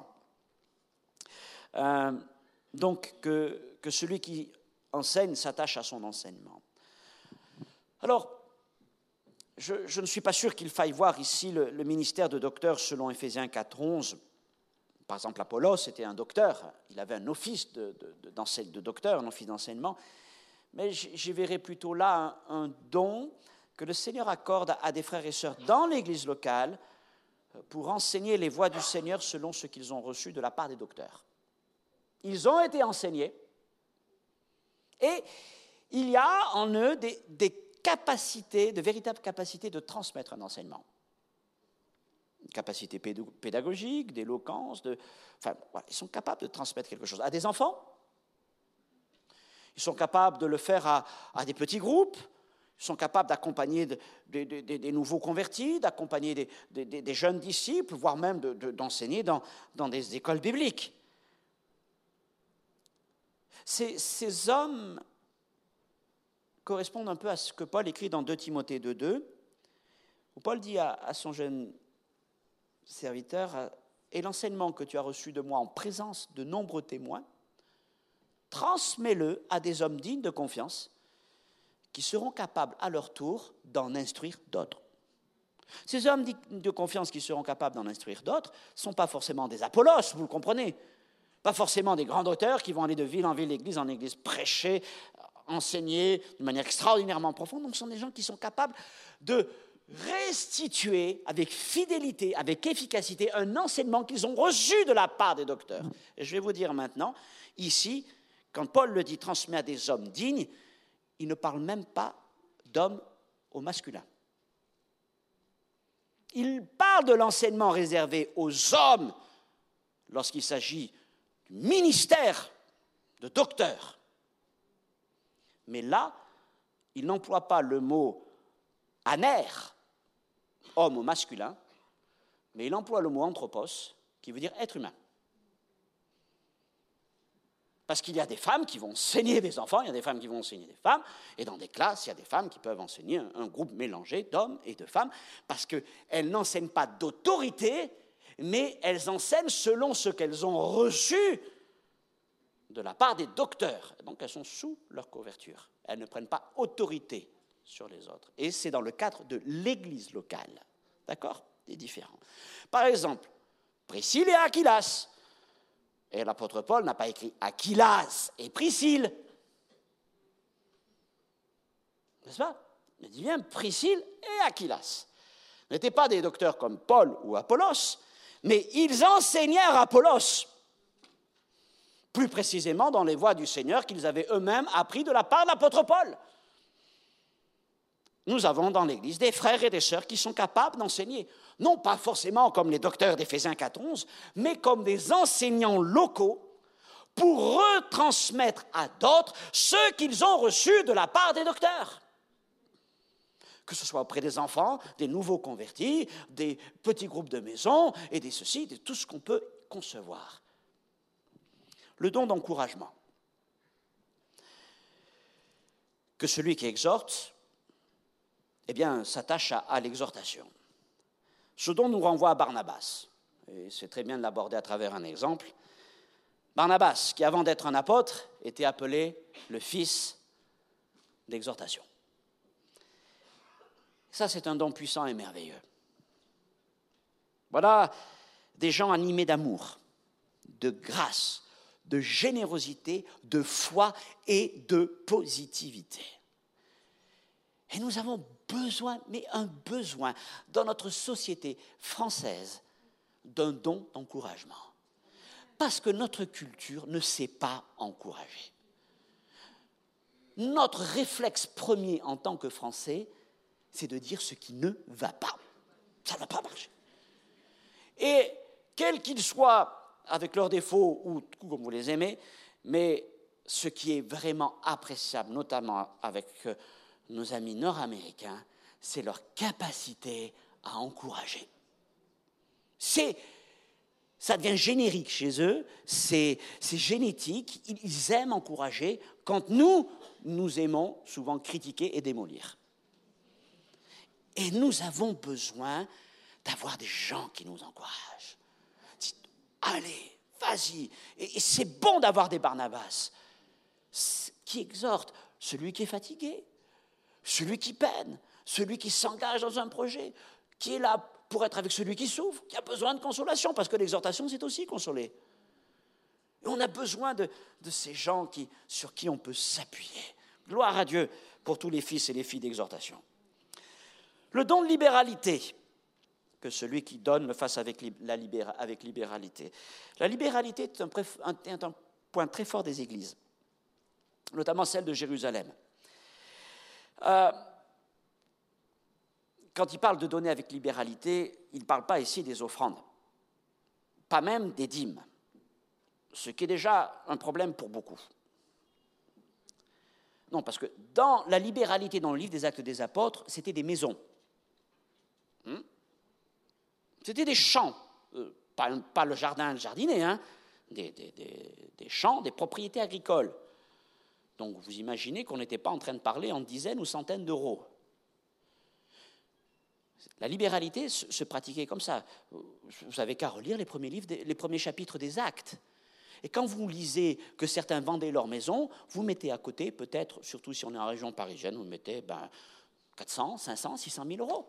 Donc, que celui qui enseigne s'attache à son enseignement. Alors, je ne suis pas sûr qu'il faille voir ici le ministère de docteur selon Éphésiens 4, 11. Par exemple, Apollos était un docteur, il avait un office de docteur, un office d'enseignement, mais j'y verrais plutôt là un don que le Seigneur accorde à des frères et sœurs dans l'Église locale pour enseigner les voies du Seigneur selon ce qu'ils ont reçu de la part des docteurs. Ils ont été enseignés et il y a en eux des capacités, de véritables capacités de transmettre un enseignement. Une capacité pédagogique, d'éloquence, voilà, ils sont capables de transmettre quelque chose à des enfants. Ils sont capables de le faire à des petits groupes. Ils sont capables d'accompagner des nouveaux convertis, d'accompagner des jeunes disciples, voire même d'enseigner dans des écoles bibliques. Ces hommes correspondent un peu à ce que Paul écrit dans 2 Timothée 2, où Paul dit à son jeune serviteur, et l'enseignement que tu as reçu de moi en présence de nombreux témoins, transmets-le à des hommes dignes de confiance qui seront capables à leur tour d'en instruire d'autres. Ces hommes de confiance qui seront capables d'en instruire d'autres ne sont pas forcément des Apollos, vous le comprenez, pas forcément des grands auteurs qui vont aller de ville en ville, d'église en église, prêcher, enseigner de manière extraordinairement profonde. Donc, ce sont des gens qui sont capables de restituer avec fidélité, avec efficacité, un enseignement qu'ils ont reçu de la part des docteurs. Et je vais vous dire maintenant, ici, quand Paul le dit, transmet à des hommes dignes, il ne parle même pas d'hommes au masculin. Il parle de l'enseignement réservé aux hommes lorsqu'il s'agit du ministère de docteur. Mais là, il n'emploie pas le mot aner, homme au masculin, mais il emploie le mot anthropos, qui veut dire être humain. Parce qu'il y a des femmes qui vont enseigner des enfants, il y a des femmes qui vont enseigner des femmes, et dans des classes, il y a des femmes qui peuvent enseigner un groupe mélangé d'hommes et de femmes, parce qu'elles n'enseignent pas d'autorité, mais elles enseignent selon ce qu'elles ont reçu de la part des docteurs. Donc elles sont sous leur couverture. Elles ne prennent pas autorité sur les autres. Et c'est dans le cadre de l'église locale. D'accord ? C'est différent. Par exemple, Priscille et Aquilas. Et l'apôtre Paul n'a pas écrit Aquilas et Priscille. N'est-ce pas ? Il dit bien Priscille et Aquilas. Ils n'étaient pas des docteurs comme Paul ou Apollos, mais ils enseignèrent Apollos. Plus précisément dans les voies du Seigneur qu'ils avaient eux-mêmes appris de la part de l'apôtre Paul. Nous avons dans l'Église des frères et des sœurs qui sont capables d'enseigner, non pas forcément comme les docteurs d'Éphésiens 4.11, mais comme des enseignants locaux pour retransmettre à d'autres ce qu'ils ont reçu de la part des docteurs. Que ce soit auprès des enfants, des nouveaux convertis, des petits groupes de maison et des ceci, de tout ce qu'on peut concevoir. Le don d'encouragement. Que celui qui exhorte, eh bien, s'attache à l'exhortation. Ce dont nous renvoie à Barnabas. Et c'est très bien de l'aborder à travers un exemple. Barnabas, qui avant d'être un apôtre, était appelé le fils d'exhortation. Ça, c'est un don puissant et merveilleux. Voilà des gens animés d'amour, de grâce, de générosité, de foi et de positivité. Et nous avons besoin, mais un besoin, dans notre société française, d'un don d'encouragement. Parce que notre culture ne sait pas encourager. Notre réflexe premier en tant que Français, c'est de dire ce qui ne va pas. Ça ne va pas marcher. Et quels qu'ils soient, avec leurs défauts ou comme vous les aimez, mais ce qui est vraiment appréciable, notamment avec nos amis nord-américains, c'est leur capacité à encourager. Ça devient générique chez eux, c'est génétique, ils aiment encourager, quand nous aimons souvent critiquer et démolir. Et nous avons besoin d'avoir des gens qui nous encouragent. Allez, vas-y. Et c'est bon d'avoir des Barnabas qui exhortent celui qui est fatigué, celui qui peine, celui qui s'engage dans un projet, qui est là pour être avec celui qui souffre, qui a besoin de consolation, parce que l'exhortation, c'est aussi consoler. Et on a besoin de ces gens sur qui on peut s'appuyer. Gloire à Dieu pour tous les fils et les filles d'exhortation. Le don de libéralité, que celui qui donne le fasse avec libéralité. La libéralité est un point très fort des églises, notamment celle de Jérusalem. Quand il parle de donner avec libéralité, il ne parle pas ici des offrandes, pas même des dîmes, ce qui est déjà un problème pour beaucoup. Non, parce que dans la libéralité, dans le livre des Actes des Apôtres, c'était des maisons. C'était des champs, pas le jardin, le jardinet, hein, des champs, des propriétés agricoles. Donc vous imaginez qu'on n'était pas en train de parler en dizaines ou centaines d'euros. La libéralité se pratiquait comme ça. Vous n'avez qu'à relire les premiers chapitres des Actes. Et quand vous lisez que certains vendaient leur maison, vous mettez à côté, peut-être, surtout si on est en région parisienne, vous mettez 400, 500, 600 000 euros.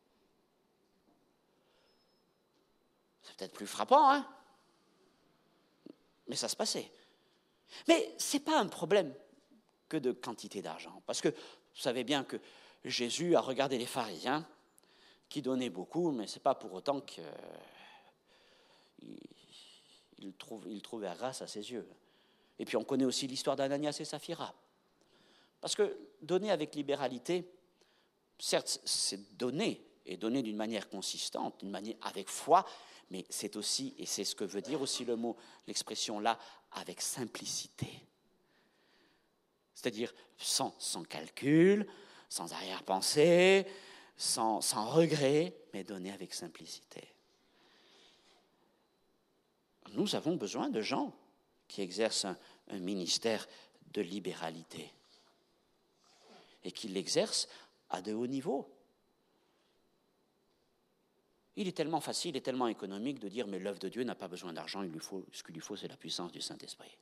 C'est peut-être plus frappant, hein? Mais ça se passait. Mais ce n'est pas un problème que de quantité d'argent. Parce que vous savez bien que Jésus a regardé les pharisiens qui donnaient beaucoup, mais ce n'est pas pour autant qu'il trouvait grâce à ses yeux. Et puis on connaît aussi l'histoire d'Ananias et Saphira. Parce que donner avec libéralité, certes, c'est donner, et donner d'une manière consistante, d'une manière avec foi, mais c'est aussi, et c'est ce que veut dire aussi l'expression là, avec simplicité. C'est-à-dire sans calcul, sans arrière-pensée, sans regret, mais donner avec simplicité. Nous avons besoin de gens qui exercent un ministère de libéralité et qui l'exercent à de hauts niveaux. Il est tellement facile et tellement économique de dire mais l'œuvre de Dieu n'a pas besoin d'argent, ce qu'il lui faut c'est la puissance du Saint-Esprit.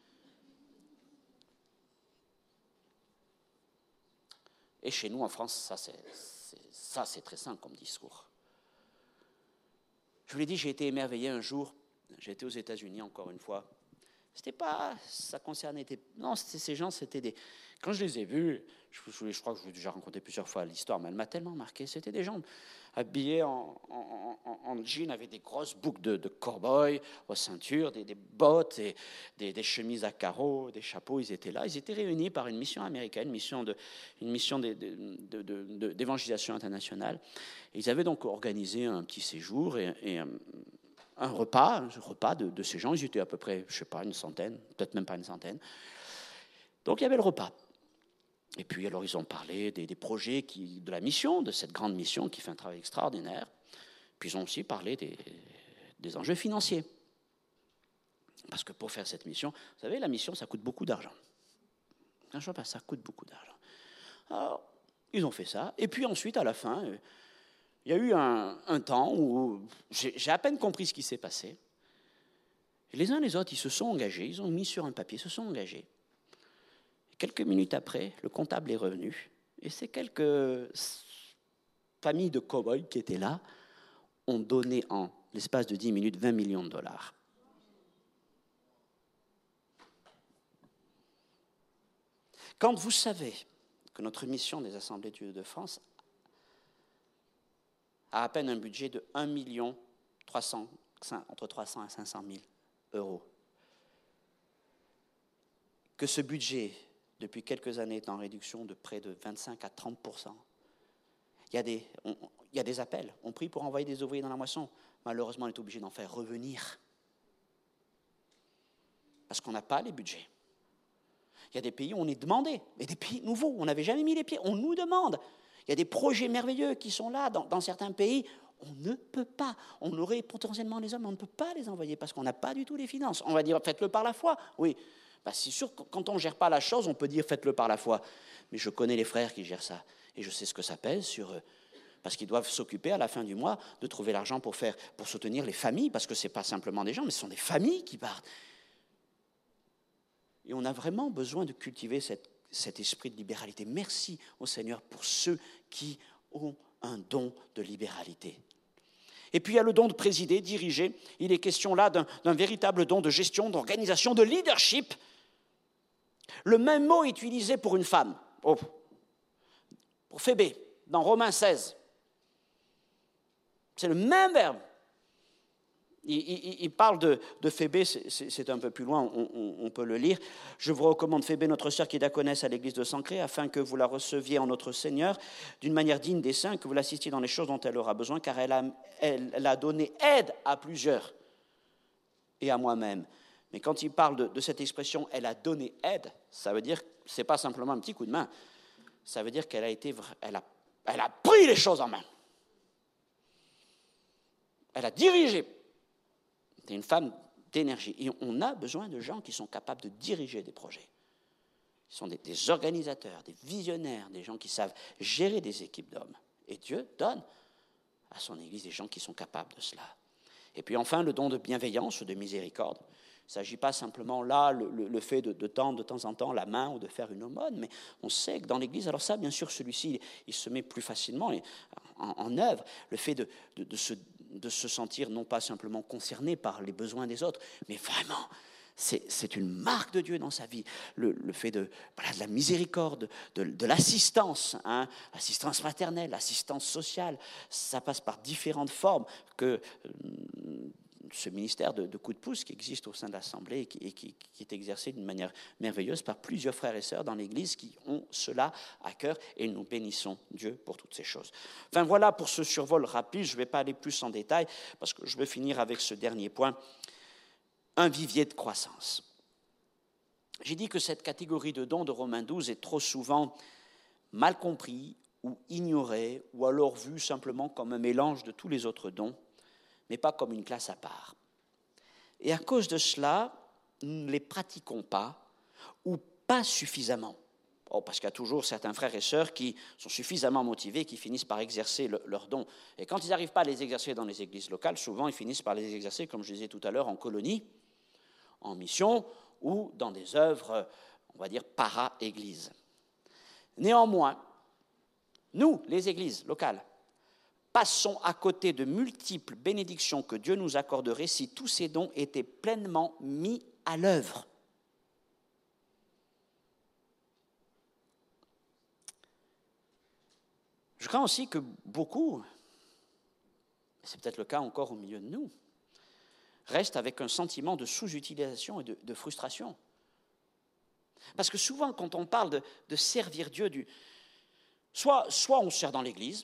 Et chez nous en France, ça c'est très simple comme discours. Je vous l'ai dit, j'ai été émerveillé un jour, j'ai été aux États-Unis encore une fois. C'était pas, ça concernait, non, ces gens, c'était des, quand je les ai vus, je crois que je vous ai déjà raconté plusieurs fois l'histoire, mais elle m'a tellement marqué, c'était des gens habillés en jean avec des grosses boucles de cow-boy aux ceintures, des bottes et des chemises à carreaux, des chapeaux, ils étaient là, ils étaient réunis par une mission américaine, une mission d'évangélisation internationale. Et ils avaient donc organisé un petit séjour et un repas de ces gens. Ils étaient à peu près, je ne sais pas, une centaine, peut-être même pas une centaine. Donc il y avait le repas. Et puis alors ils ont parlé des projets de la mission, de cette grande mission qui fait un travail extraordinaire. Puis ils ont aussi parlé des enjeux financiers. Parce que pour faire cette mission, vous savez, la mission, ça coûte beaucoup d'argent. Ça coûte beaucoup d'argent. Alors, ils ont fait ça. Et puis ensuite, à la fin, il y a eu un temps où j'ai à peine compris ce qui s'est passé. Et les uns les autres, ils se sont engagés, ils ont mis sur un papier, ils se sont engagés. Et quelques minutes après, le comptable est revenu. Et ces quelques familles de cow-boys qui étaient là ont donné en l'espace de 10 minutes 20 millions de dollars. Quand vous savez que notre mission des Assemblées de Dieu de France a à peine un budget de 1 million entre 300 et 500 000 euros, que ce budget, depuis quelques années, est en réduction de près de 25 à 30%. Il y a des appels. On prie pour envoyer des ouvriers dans la moisson. Malheureusement, on est obligé d'en faire revenir. Parce qu'on n'a pas les budgets. Il y a des pays où on est demandé, mais des pays nouveaux, où on n'avait jamais mis les pieds, on nous demande. Il y a des projets merveilleux qui sont là dans certains pays. On ne peut pas. On aurait potentiellement les hommes, mais on ne peut pas les envoyer parce qu'on n'a pas du tout les finances. On va dire, faites-le par la foi. Oui, c'est sûr que quand on ne gère pas la chose, on peut dire, faites-le par la foi. Mais je connais les frères qui gèrent ça. Et je sais ce que ça pèse sur eux. Parce qu'ils doivent s'occuper à la fin du mois de trouver l'argent pour soutenir les familles, parce que ce n'est pas simplement des gens, mais ce sont des familles qui partent. Et on a vraiment besoin de cultiver cet esprit de libéralité. Merci au Seigneur pour ceux qui ont un don de libéralité. Et puis il y a le don de présider, diriger. Il est question là d'un véritable don de gestion, d'organisation, de leadership. Le même mot est utilisé pour une femme, pour Phébé, dans Romains 16. C'est le même verbe. Il parle de Phébé, c'est un peu plus loin, on peut le lire. Je vous recommande Phébé, notre sœur qui est diaconesse à l'église de Sancré, afin que vous la receviez en notre Seigneur d'une manière digne des saints, que vous l'assistiez dans les choses dont elle aura besoin, car elle a donné aide à plusieurs et à moi-même. Mais quand il parle de cette expression, elle a donné aide, ça veut dire, ce n'est pas simplement un petit coup de main, ça veut dire qu'elle a pris les choses en main. Elle a dirigé. C'est une femme d'énergie. Et on a besoin de gens qui sont capables de diriger des projets. Ils sont des organisateurs, des visionnaires, des gens qui savent gérer des équipes d'hommes. Et Dieu donne à son Église des gens qui sont capables de cela. Et puis enfin, le don de bienveillance ou de miséricorde. Il ne s'agit pas simplement là, le fait de tendre de temps en temps la main ou de faire une aumône, mais on sait que dans l'Église, alors ça, bien sûr, celui-ci, il se met plus facilement en œuvre. Le fait de se sentir non pas simplement concerné par les besoins des autres, mais vraiment, c'est une marque de Dieu dans sa vie. Le fait de la miséricorde, de l'assistance, assistance maternelle, assistance sociale, ça passe par différentes formes que ce ministère de coup de pouce qui existe au sein de l'Assemblée et qui est exercé d'une manière merveilleuse par plusieurs frères et sœurs dans l'Église qui ont cela à cœur, et nous bénissons Dieu pour toutes ces choses. Enfin voilà pour ce survol rapide, je ne vais pas aller plus en détail parce que je veux finir avec ce dernier point, un vivier de croissance. J'ai dit que cette catégorie de dons de Romains 12 est trop souvent mal compris ou ignorée ou alors vue simplement comme un mélange de tous les autres dons, mais pas comme une classe à part. Et à cause de cela, nous ne les pratiquons pas ou pas suffisamment. Parce qu'il y a toujours certains frères et sœurs qui sont suffisamment motivés, qui finissent par exercer leurs dons. Et quand ils n'arrivent pas à les exercer dans les églises locales, souvent ils finissent par les exercer, comme je disais tout à l'heure, en colonie, en mission ou dans des œuvres, on va dire, para-églises. Néanmoins, nous, les églises locales, passons à côté de multiples bénédictions que Dieu nous accorderait si tous ces dons étaient pleinement mis à l'œuvre. Je crains aussi que beaucoup, c'est peut-être le cas encore au milieu de nous, restent avec un sentiment de sous-utilisation et de frustration. Parce que souvent, quand on parle de servir Dieu, soit on sert dans l'Église,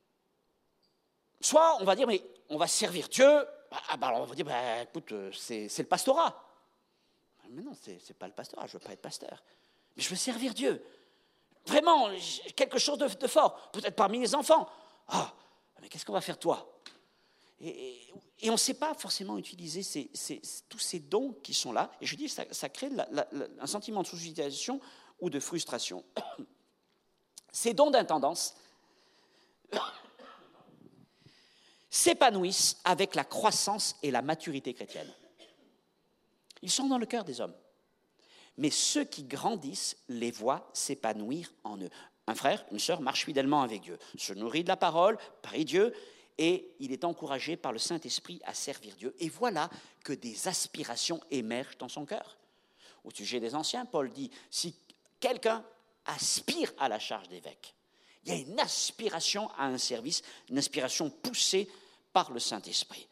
soit on va dire, mais on va servir Dieu, alors on va dire, écoute, c'est le pastorat. Mais non, c'est pas le pastorat, je ne veux pas être pasteur. Mais je veux servir Dieu. Vraiment, quelque chose de fort, peut-être parmi les enfants. Ah, mais qu'est-ce qu'on va faire toi ? Et on ne sait pas forcément utiliser tous ces dons qui sont là. Et je dis, ça crée un sentiment de sous-utilisation ou de frustration. Ces dons d'intendance s'épanouissent avec la croissance et la maturité chrétienne. Ils sont dans le cœur des hommes. Mais ceux qui grandissent les voient s'épanouir en eux. Un frère, une sœur marche fidèlement avec Dieu, se nourrit de la parole, prie Dieu, et il est encouragé par le Saint-Esprit à servir Dieu. Et voilà que des aspirations émergent dans son cœur. Au sujet des anciens, Paul dit, si quelqu'un aspire à la charge d'évêque, il y a une aspiration à un service, une aspiration poussée par le Saint-Esprit.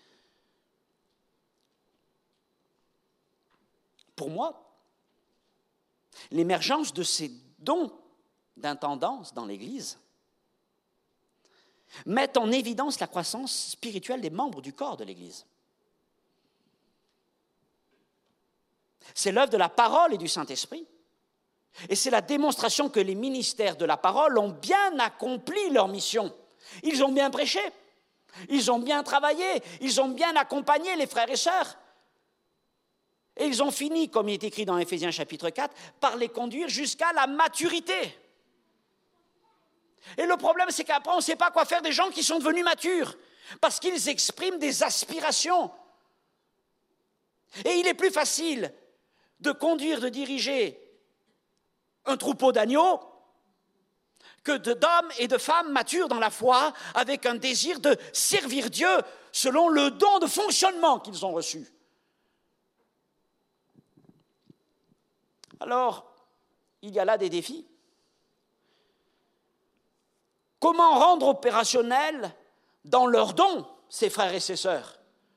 Pour moi, l'émergence de ces dons d'intendance dans l'Église met en évidence la croissance spirituelle des membres du corps de l'Église. C'est l'œuvre de la parole et du Saint-Esprit. Et c'est la démonstration que les ministères de la parole ont bien accompli leur mission. Ils ont bien prêché, ils ont bien travaillé, ils ont bien accompagné les frères et sœurs. Et ils ont fini, comme il est écrit dans Éphésiens chapitre 4, par les conduire jusqu'à la maturité. Et le problème, c'est qu'après, on ne sait pas quoi faire des gens qui sont devenus matures, parce qu'ils expriment des aspirations. Et il est plus facile de conduire, de diriger un troupeau d'agneaux que d'hommes et de femmes matures dans la foi, avec un désir de servir Dieu selon le don de fonctionnement qu'ils ont reçu. Alors, il y a là des défis. Comment rendre opérationnels dans leurs dons ces frères et ces sœurs ?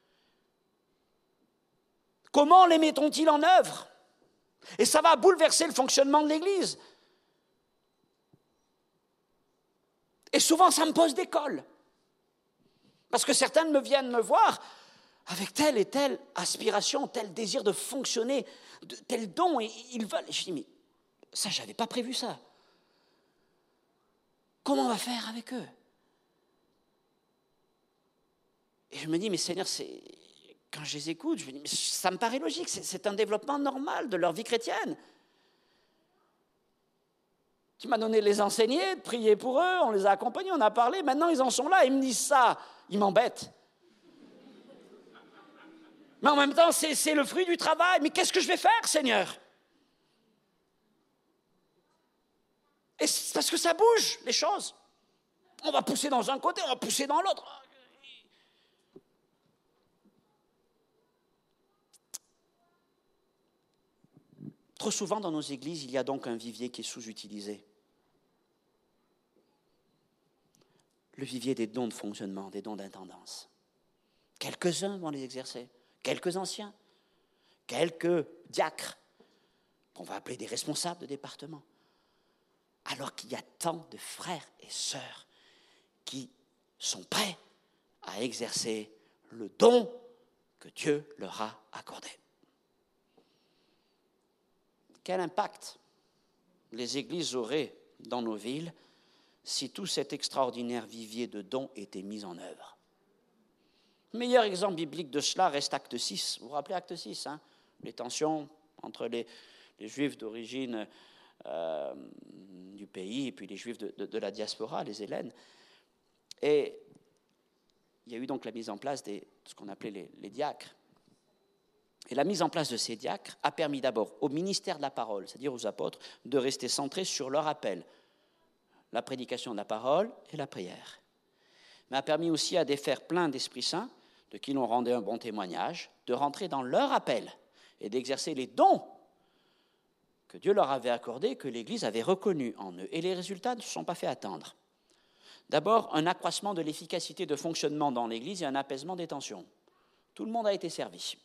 Comment les mettont-ils en œuvre ? Et ça va bouleverser le fonctionnement de l'Église. Et souvent, ça me pose des cols. Parce que certains me viennent me voir avec telle et telle aspiration, tel désir de fonctionner, tel don, et ils veulent. Je dis, mais ça, je n'avais pas prévu ça. Comment on va faire avec eux ? Et je me dis, mais Seigneur, quand je les écoute, je me dis, mais ça me paraît logique, c'est un développement normal de leur vie chrétienne. Tu m'as donné de les enseigner, de prier pour eux, on les a accompagnés, on a parlé, maintenant ils en sont là, ils me disent ça, ils m'embêtent. Mais en même temps, c'est le fruit du travail. Mais qu'est-ce que je vais faire, Seigneur? Et c'est parce que ça bouge, les choses. On va pousser dans un côté, on va pousser dans l'autre. Trop souvent dans nos églises, il y a donc un vivier qui est sous-utilisé. Le vivier des dons de fonctionnement, des dons d'intendance. Quelques-uns vont les exercer, quelques anciens, quelques diacres, qu'on va appeler des responsables de département. Alors qu'il y a tant de frères et sœurs qui sont prêts à exercer le don que Dieu leur a accordé. Quel impact les églises auraient dans nos villes si tout cet extraordinaire vivier de dons était mis en œuvre? Le meilleur exemple biblique de cela reste Acte 6. Vous vous rappelez Acte 6, hein? Les tensions entre les Juifs d'origine du pays et puis les Juifs de la diaspora, les Hellènes. Et il y a eu donc la mise en place de ce qu'on appelait les diacres. Et la mise en place de ces diacres a permis d'abord au ministère de la parole, c'est-à-dire aux apôtres, de rester centrés sur leur appel, la prédication de la parole et la prière. Mais a permis aussi à des frères pleins d'Esprit Saint, de qui l'on rendait un bon témoignage, de rentrer dans leur appel et d'exercer les dons que Dieu leur avait accordés, que l'Église avait reconnus en eux. Et les résultats ne se sont pas fait attendre. D'abord, un accroissement de l'efficacité de fonctionnement dans l'Église et un apaisement des tensions. Tout le monde a été servi.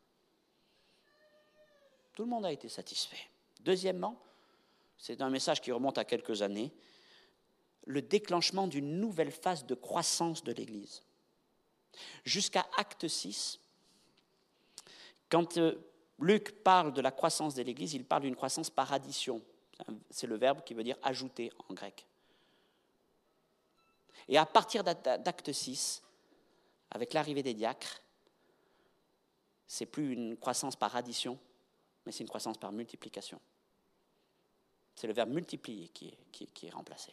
Tout le monde a été satisfait. Deuxièmement, c'est un message qui remonte à quelques années, le déclenchement d'une nouvelle phase de croissance de l'Église. Jusqu'à Acte 6, quand Luc parle de la croissance de l'Église, il parle d'une croissance par addition. C'est le verbe qui veut dire ajouter en grec. Et à partir d'Acte 6, avec l'arrivée des diacres, c'est plus une croissance par addition, mais c'est une croissance par multiplication. C'est le verbe multiplier qui est remplacé.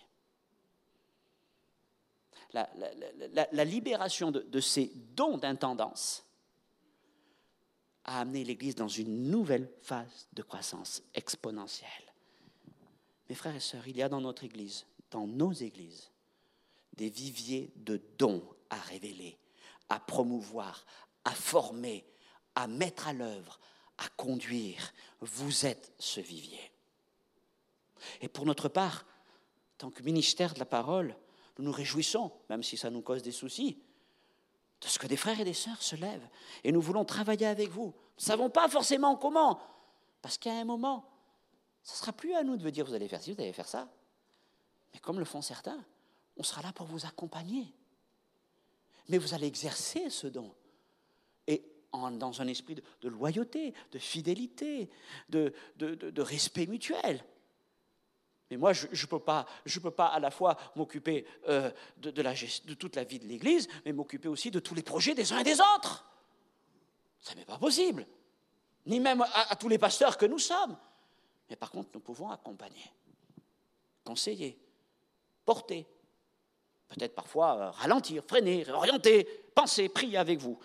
La libération de ces dons d'intendance a amené l'Église dans une nouvelle phase de croissance exponentielle. Mes frères et sœurs, il y a dans notre Église, dans nos églises, des viviers de dons à révéler, à promouvoir, à former, à mettre à l'œuvre, à conduire. Vous êtes ce vivier. Et pour notre part, en tant que ministère de la parole, nous nous réjouissons, même si ça nous cause des soucis, de ce que des frères et des sœurs se lèvent. Et nous voulons travailler avec vous. Nous ne savons pas forcément comment, parce qu'à un moment, ce ne sera plus à nous de vous dire vous allez faire ci, vous allez faire ça. Mais comme le font certains, on sera là pour vous accompagner. Mais vous allez exercer ce don. Et dans un esprit de loyauté, de fidélité, de respect mutuel. Mais moi, je ne peux pas à la fois m'occuper de toute la vie de l'Église, mais m'occuper aussi de tous les projets des uns et des autres. Ça n'est pas possible. Ni même à tous les pasteurs que nous sommes. Mais par contre, nous pouvons accompagner, conseiller, porter, peut-être parfois ralentir, freiner, réorienter, penser, prier avec vous.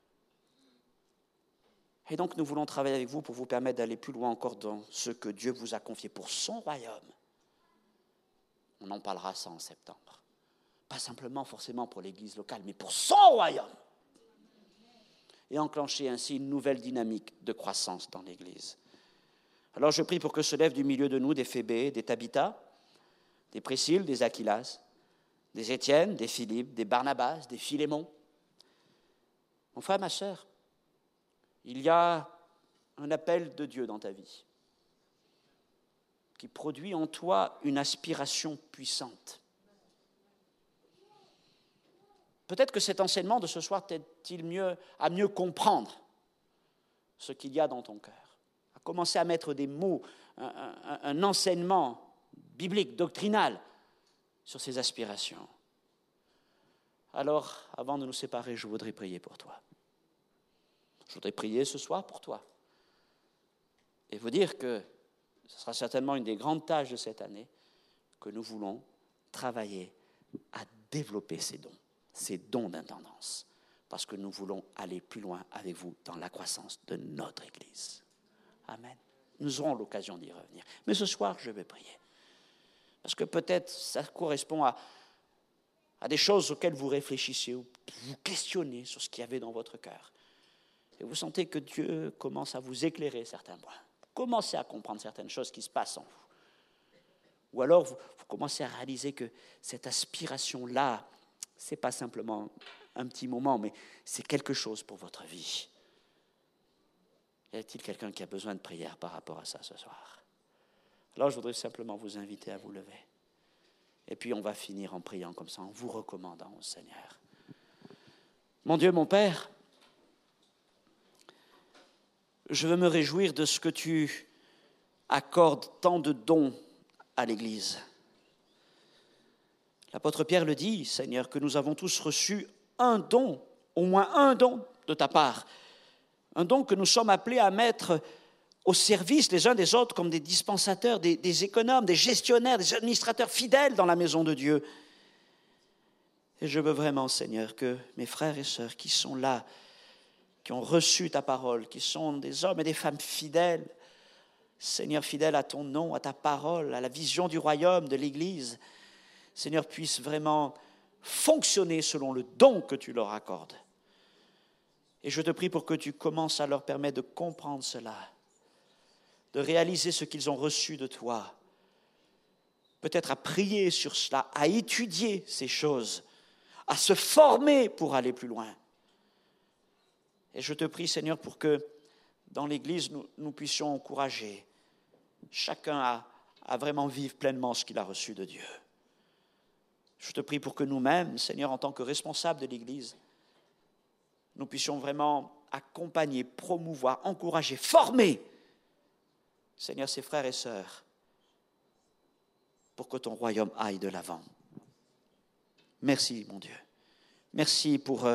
Et donc, nous voulons travailler avec vous pour vous permettre d'aller plus loin encore dans ce que Dieu vous a confié pour son royaume. On en parlera ça en septembre. Pas simplement forcément pour l'Église locale, mais pour son royaume. Et enclencher ainsi une nouvelle dynamique de croissance dans l'Église. Alors je prie pour que se lèvent du milieu de nous des Phébé, des Tabitha, des Priscille, des Aquilas, des Étienne, des Philippe, des Barnabas, des Philémon. Mon frère, ma sœur, il y a un appel de Dieu dans ta vie qui produit en toi une aspiration puissante. Peut-être que cet enseignement de ce soir t'aide-t-il à mieux comprendre ce qu'il y a dans ton cœur, à commencer à mettre des mots, un enseignement biblique, doctrinal sur ces aspirations. Alors, avant de nous séparer, je voudrais prier pour toi. Je voudrais prier ce soir pour toi et vous dire que ce sera certainement une des grandes tâches de cette année, que nous voulons travailler à développer ces dons d'intendance, parce que nous voulons aller plus loin avec vous dans la croissance de notre Église. Amen. Nous aurons l'occasion d'y revenir. Mais ce soir, je vais prier. Parce que peut-être ça correspond à des choses auxquelles vous réfléchissez ou vous questionnez sur ce qu'il y avait dans votre cœur. Et vous sentez que Dieu commence à vous éclairer certains points. Vous commencez à comprendre certaines choses qui se passent en vous. Ou alors vous commencez à réaliser que cette aspiration-là, ce n'est pas simplement un petit moment, mais c'est quelque chose pour votre vie. Y a-t-il quelqu'un qui a besoin de prière par rapport à ça ce soir? Alors je voudrais simplement vous inviter à vous lever. Et puis on va finir en priant comme ça, en vous recommandant au Seigneur. Mon Dieu, mon Père, je veux me réjouir de ce que tu accordes tant de dons à l'Église. L'apôtre Pierre le dit, Seigneur, que nous avons tous reçu un don, au moins un don de ta part. Un don que nous sommes appelés à mettre au service les uns des autres comme des dispensateurs, des économes, des gestionnaires, des administrateurs fidèles dans la maison de Dieu. Et je veux vraiment, Seigneur, que mes frères et sœurs qui sont là, qui ont reçu ta parole, qui sont des hommes et des femmes fidèles, Seigneur, fidèles à ton nom, à ta parole, à la vision du royaume, de l'Église, Seigneur, puissent vraiment fonctionner selon le don que tu leur accordes. Et je te prie pour que tu commences à leur permettre de comprendre cela, de réaliser ce qu'ils ont reçu de toi, peut-être à prier sur cela, à étudier ces choses, à se former pour aller plus loin. Et je te prie, Seigneur, pour que dans l'Église, nous puissions encourager chacun à vraiment vivre pleinement ce qu'il a reçu de Dieu. Je te prie pour que nous-mêmes, Seigneur, en tant que responsables de l'Église, nous puissions vraiment accompagner, promouvoir, encourager, former, Seigneur, ses frères et sœurs, pour que ton royaume aille de l'avant. Merci, mon Dieu. Merci pour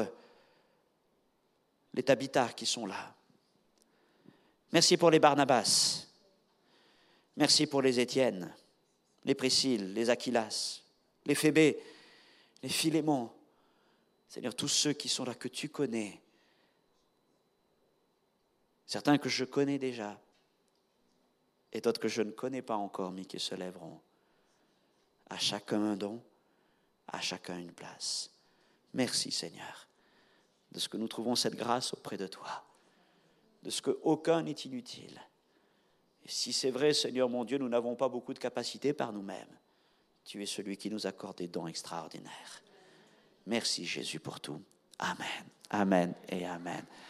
les Tabitha qui sont là. Merci pour les Barnabas. Merci pour les Étienne, les Priscille, les Aquilas, les Phébé, les Philémon. Seigneur, tous ceux qui sont là, que tu connais. Certains que je connais déjà, et d'autres que je ne connais pas encore, mais qui se lèveront. À chacun un don, à chacun une place. Merci, Seigneur, de ce que nous trouvons cette grâce auprès de toi, de ce qu'aucun n'est inutile. Et si c'est vrai, Seigneur mon Dieu, nous n'avons pas beaucoup de capacités par nous-mêmes, tu es celui qui nous accorde des dons extraordinaires. Merci, Jésus, pour tout. Amen, amen et amen.